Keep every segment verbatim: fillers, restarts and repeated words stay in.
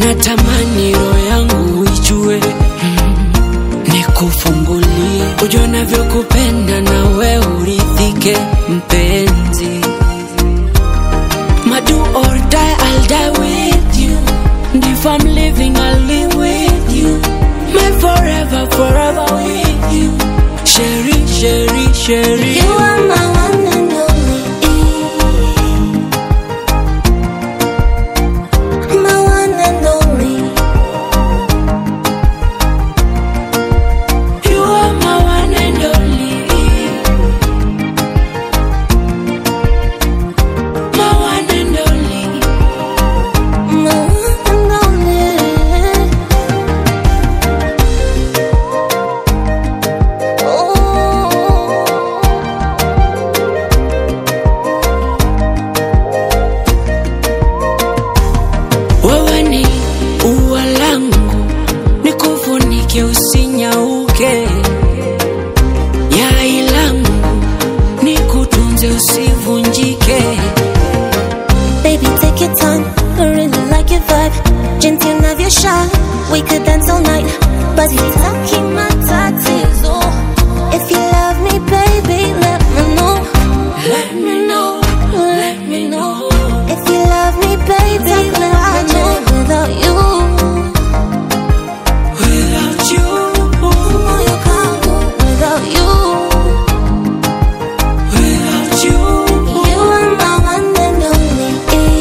natamani roho yangu ijue, nikufungulie ujue navyokupenda na we uridhike mpenzi. My do or die, I'll die with you. And if I'm living, I'll live with you. My forever, forever with you. Sherry, Sherry, Sherry. You are my one and only. My one and only. You are my one and only. My one and only. My one and only. Oh. Wewe ni ua langu, nikufunike usinyauke. Yai langu, nikutunze usivunjike. Baby, take your time, I really like your vibe. Gentle, have your shot, we could dance all night. But it's talking my tatizo. If you love me, baby, let me know. Let me know, let me know. If you love me, baby, let me know. Without you, Without you, oh, you can't go without you. without you. You are my one and only.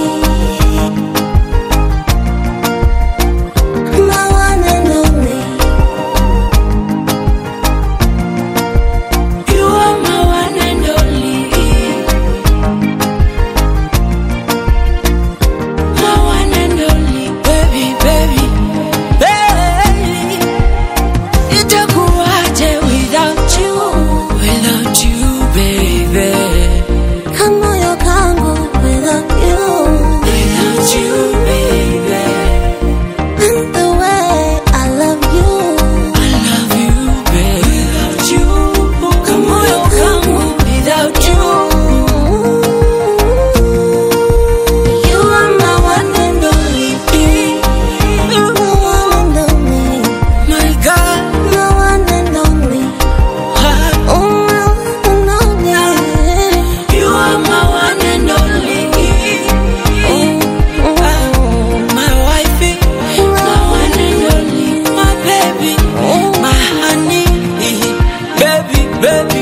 My one and only. You are my one and only. My one and only. Baby, baby, baby. Itakuwaje without you, without you, baby. Kamoyo kangu without you. Without you, baby. And the way I love you. I love you, baby. Without you, kamoyo kangu without you. You are my one and only. My one and only. My God, My one and only. Oh, my one and only. you are my one and only. Oh, My wifey, my one and only, my baby, my honey, baby, baby.